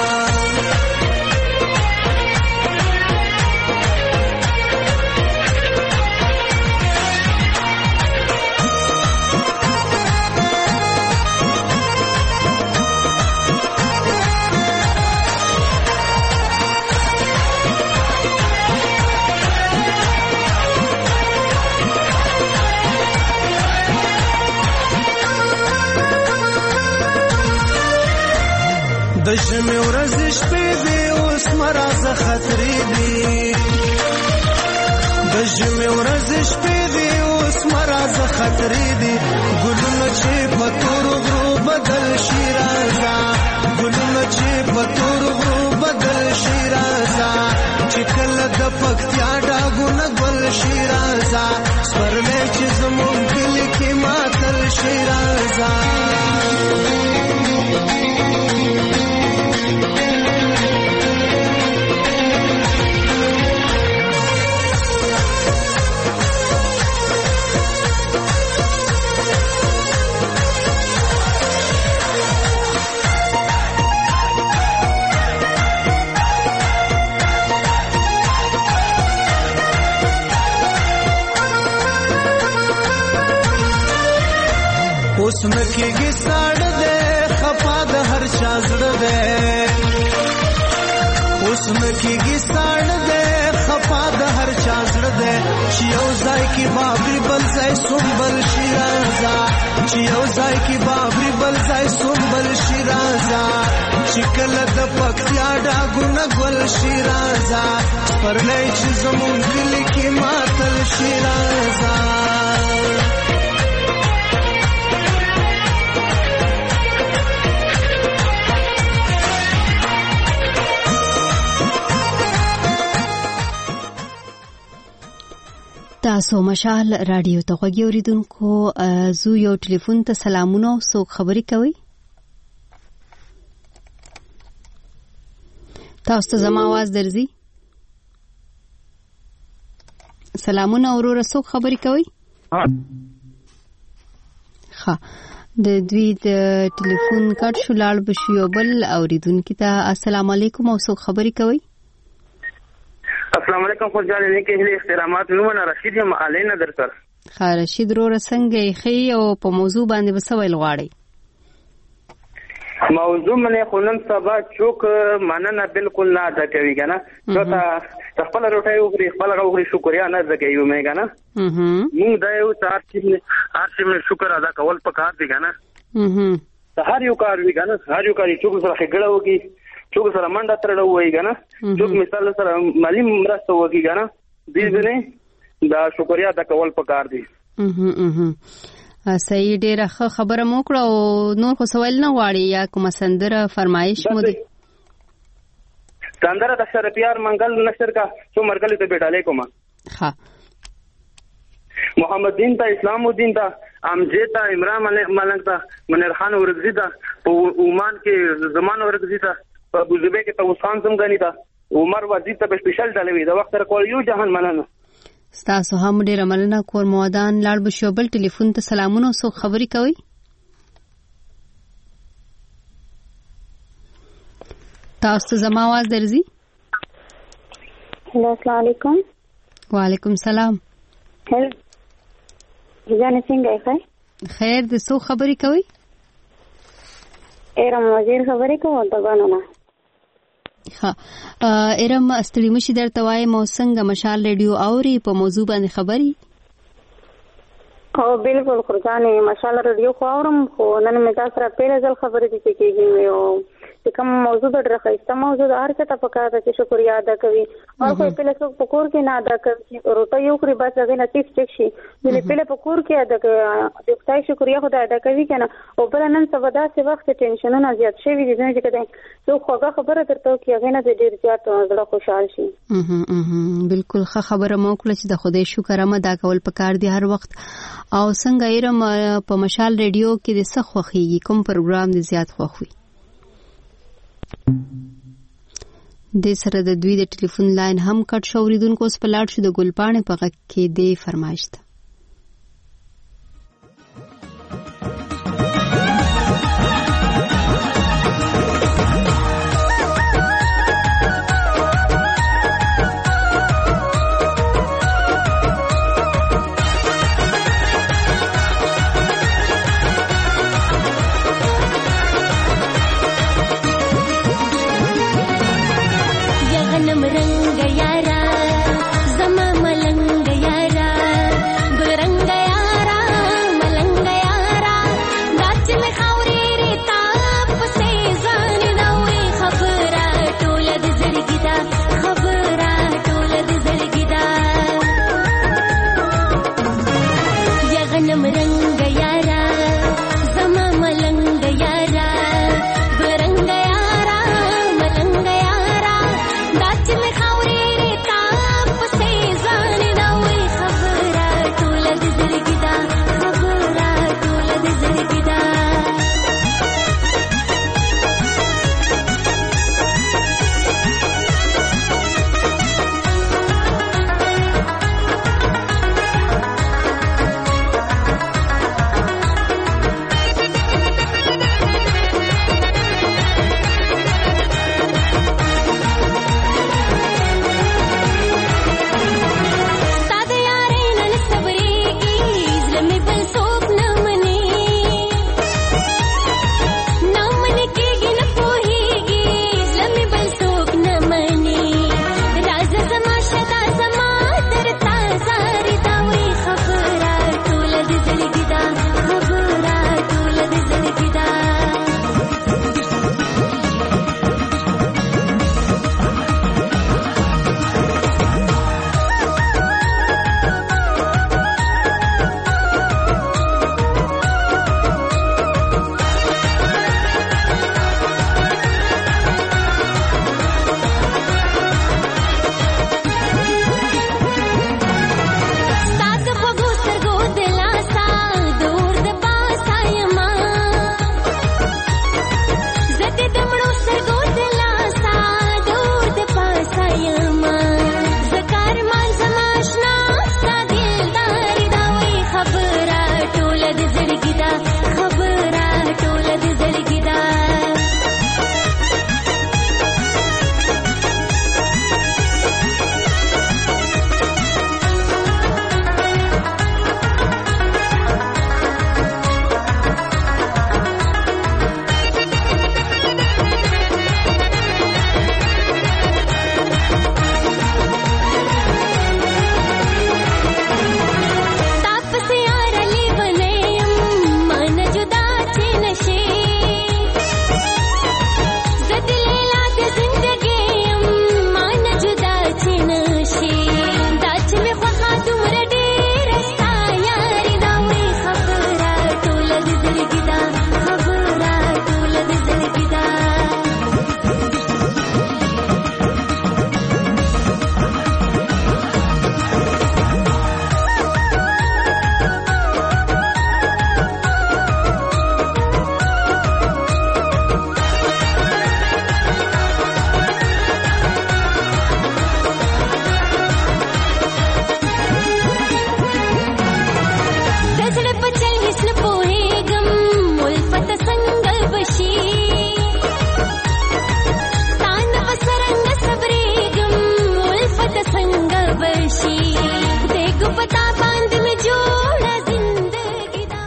د ژمې ورځې شپې دي اوس مرازه خطرې دي د ژمې ورځې شپې دي اوس اسمرا ز خطرې دي ګلونه چې په تور غرو بدل شي راځه ګلونه چې په تور غرو بدل شي راځه چې کله د پکتیا ډاګونه ګل شي راځه سپرلې چې زمون کلی کې ماتل شي راځه اوس مکیږي ساړه ده خفا د هر چا زړه ده اوس مکیږي ساړه ده خفا د هر چا زړه ده چې یو ځای کې بابري بل ځای سنبل شي راځه چې یو ځای کې بابري بل ځای سنبل شي راځه چې کله د پکتیا ډاګونه ګل شي راځه پرلې چې زمون کلی کې ماتل شي راځه تاسو مشال رادیو ته غوږی اوریدونکو زو یو ټلیفون ته سلامونه او څوک خبرې کوي تاسو ته زما आवाज درځي سلامونه اورور څوک خبرې کوي ها د دوی د ټلیفون کټ شو لاړ بشو بل اوریدونکو ته السلام علیکم او څوک خبرې کوي السلام علیکم خو جان نه کې هلي احترامات نومه رشید یم علینه در سر خا رشید رو رسنګي خي او په موضوع باندې وسویل غواړي موضوع منه خلن سبا چوک مننه بالکل نه ادا کوي کنه چوتا خپل روټي او خپل غوړي شکریا نه زګیو مې کنه موږ دا یو تار چې هر څه شکر ادا کول پکار دي کنه هر یو کار وی کنه هر یو کار چوک سره خګړه وږي چوک سره منډه ترړه وای کنه چوک مثال سره مالی مرسته وږي کنه دې دې دا شکریا ادا کول پکار دي صحیح ډیره خبره مو کړه او نور خو سوال نه واړی یا کوم سندره فرمایش مو دي سندره د سره پیار منګل نشر کا څو مرګل ته بیٹاله کوم ها محمد دین ته اسلام الدین ته امجد ته عمران ملنګ ته منیر خان ورغزی ته اومان کې زمان ورغزی ته په بوزبه کې ته وسان سم غنی ته عمر وزیر ته سپیشل ډالوي دا وخت کول یو جهان مننه تاسو هم ډیر مننه کور مودان لاړ بشو بل ټلیفون ته سلامونه سو خبري کوي تاسو زما आवाज درځي هلو السلام علیکم وعلیکم السلام هل ځان څنګه ښه خیر د سو خبري کوي ارم وزیر خبرې کوم دا غواړم ها ارم استړي مشي درته وای مو څنګه مشال ریډیو اوري په موضوع باندې خبري او بالکل خرجانه مشال ریډیو خو اورم خو نن مې تاسو سره پیله ځل خبرې دي کېږي او کوم موضوع ډېر ښه موضوع هر څه ته پکاره چې شکریا ادا کوي او خو په لاسو پکور کې نه ادا کوي روټه یو خوري بس هغه نصیب چک شي بل په پکور کې ادا کوي د خدای شکریا خدای ادا کوي کنه او بل نن سبا داسې وخت ټینشنونه زیات شي دي چې کده څو خوګه خبره درته کې هغه نه ډېر زیات زړه خوشاله شي بالکل ښه خبره مو کړل چې د خدای شکر هم ادا کول پکار دي هر وخت او څنګه ایرم په مشال ریډیو کې د څه خوخيږي کوم پروګرام دي زیات خوخوي د سره د دوی د ټلیفون لاین هم کټ شو ریدونکو اوس په لاړ شو د ګلپاڼې په غږ کې دی فرمایش ده شو پتا باندې مې جوړه زندګي دا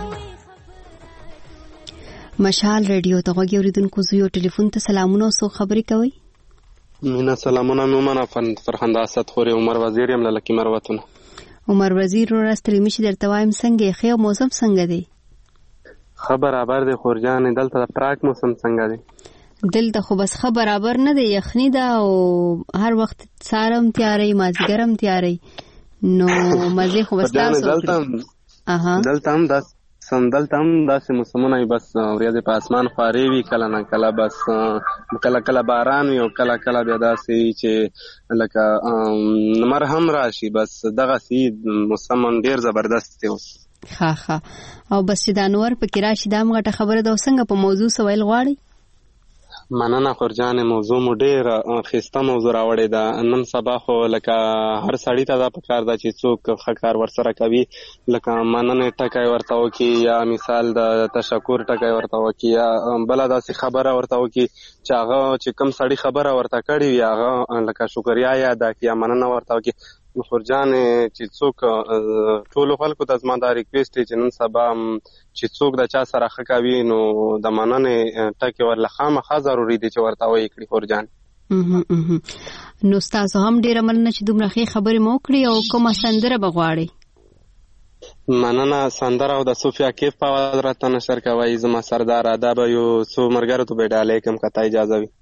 مشال رادیو ته غوږی اوریدونکو زو یو ټلیفون ته سلامونه او سو خبري کوي. مینا سلامونه مومنه فرخنده اسد خوري عمر وزیر یم لکه مروتونه. عمر وزیر رو راستلی میشي درته وایم څنګه خې او موسم څنګه دی؟ خبر برابر دی خورجان دلته د پراک موسم څنګه دی؟ دلته خو بس خبر برابر نه دی یخنی دا او هر وخت سارم تیاری مازګرم تیاری نو مزه خو بس تاسو دلته اها دلته هم د سندل تم داسې موسمونه بس ورځې په اسمان خوري وی کله نه کله بس کله کله باران وي او کله کله بیا داسې چې لکه مرهم راشي بس دغه سي موسم ډیر زبردست دی اوس. ها ها او بس چې د انور په کې راشي دا مغه خبره ده څنګه په موضوع سوال غواړي؟ مننه خورجان موضوع مو ډیر خسته موضوع راوړی دا نن سبا خو لکه هر سړی ته دا پکار ده چې څوک خکار ورسره کوي لکه مننه ټکای ورته وکي یا مثال د تشکر ټکای ورته وکي یا بل داسې خبره ورته وکي چې هغه چې کم سړی خبره ورته کړي وي هغه لکه شکریا یا دا یا مننه ورته وکي. خورجان چې څوک ټول خلکو ته زما دا ریکویسټ چې نن سبا چې څوک د چا سره ښه کوي نو د مننې ټکي ورله خامخا ضروري دی چې ورته وایي کړي خورجان. نو ستاسو هم ډېره مننه چې دومره ښې خبرې مو وکړې او کومه سندره به غواړئ؟ مننه سندره او د صوفیا کیف په اواز راته نشر کوئ زما سردار دا به یو څو ملګرو ته به ډالۍ کړم که ته اجازه وي.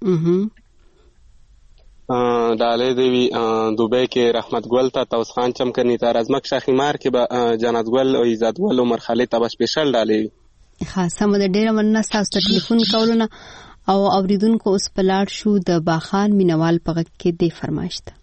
ډالۍ دی وي دوبۍ کې رحمت ګل ته طوس خان چمکني ته رزمک شاخیمار کې به جنت ګل او عزت ګل عمر خالد ته به سپیشل ډالۍ وي. ښه سمه ده ډېره مننه ستاسو ته ټلیفون کولو نه او اوریدونکو اوس په لاړ شو د باخان مینوال په غږ کې دې فرمایش ته.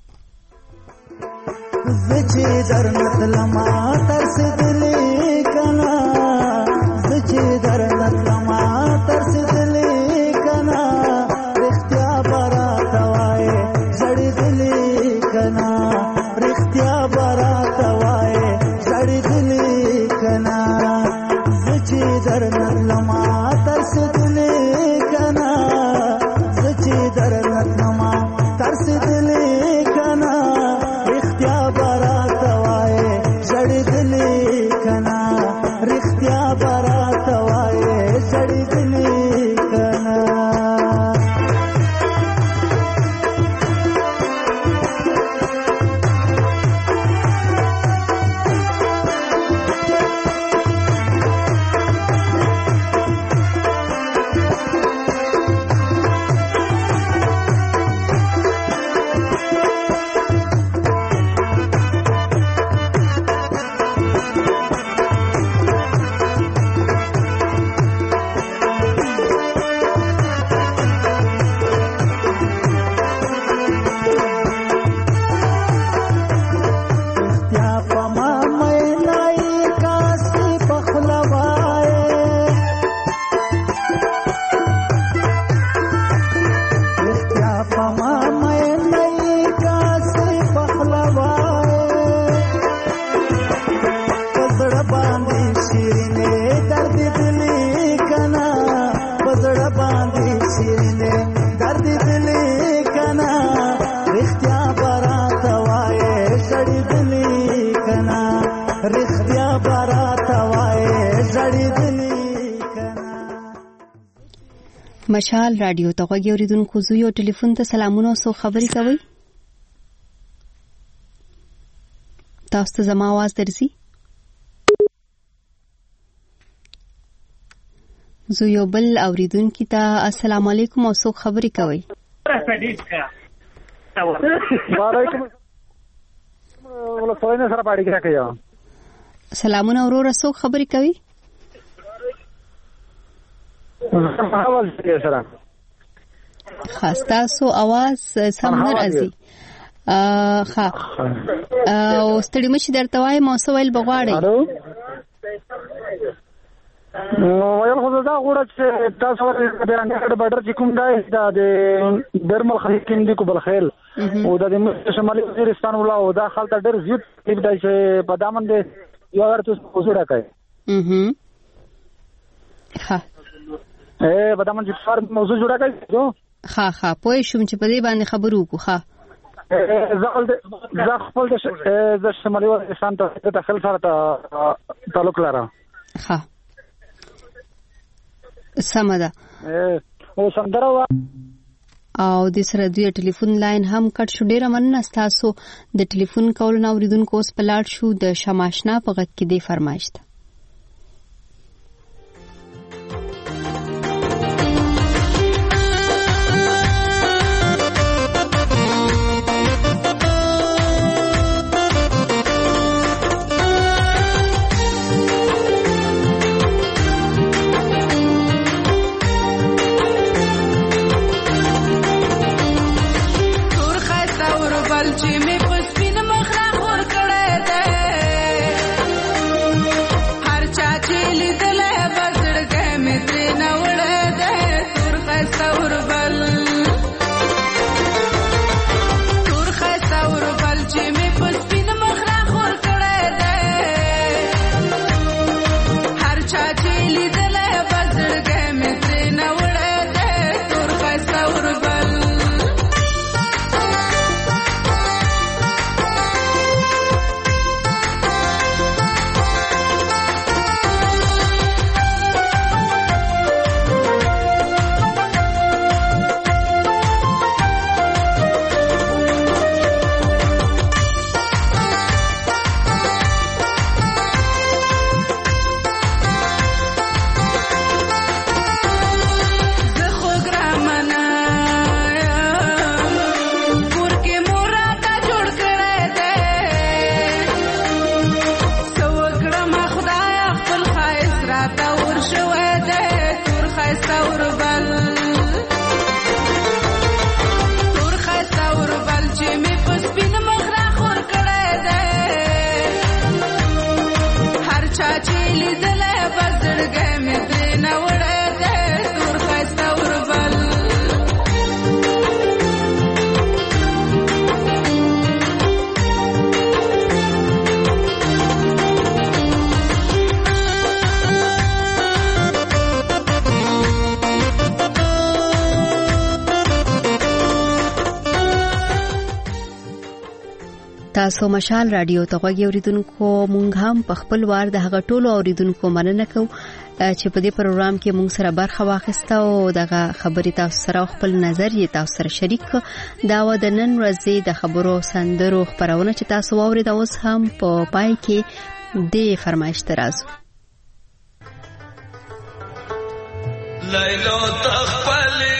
زه چې درنه تلما ترسېدلې کنا زه چې درنه تلما ترسېدلې کنا رښتیا به راته وایې زړېدلې کنا رښتیا به راته وایې زړېدلې کنا زه چې درنه تلما ترسېدلې کنا زه چې درنه تلما ترسېدلې کنا رښتیا به راته وایې زړېدلې کنا رښتیا به راته وایې زړېدلې کنا. مشال رادیو ته غوږی اوریدونکو زو یو ټلیفون ته سلامونه او سو خبري کوي. تاسو ته زما आवाज درځي؟ زو یو بل اوریدونکو ته السلام علیکم او سو خبري کوي. وعلیکم ولسوالۍ سره باندې کې راکیا. سلامونه اورور سو خبري کوي. خاستا سو आवाज سم نه راځي. ا ها او ستړي مشي درته وای مو سوال بغواړي. نو یو خو دا غوړه چې تاسو ورته بیان کړه بډر چې کوم دی دا د درمل خلیکین دی کو بل خیل او د شمالي وزیرستان ولا او دا خلک ډېر زیات دی چې په دامن دی یو ورته وسوړه کوي. اها ها اے بدامن چې فار موضوع جوړه کوي جو ها ها پوه شوم چې په دې باندې خبرو کو ها زه خپل د شمالي افغانستان ته د خپل سره تعلق لرم. ها سمه ده. او سندره او د سره دوی ټلیفون لاین هم کټ شو. ډیره مننه تاسو د ټلیفون کول نو اوریدونکو اوس پلاټ شو د شماشنا په غږ کې دی فرمایشت. تاسو مشال رادیو ته غوږی اوریدونکو مونږ هم په خپل وار د هغه ټولو اوریدونکو مننه کوو چې په دې پروګرام کې مونږ سره برخه واخیسته او دغه خبرې تاسو سره خپل نظر یې تاسو سره شریک دا و د نن ورځې د خبرو سندرو خبرونه چې تاسو واورید. اوس هم په پای کې د فرمایش ترازو لیلو تخپل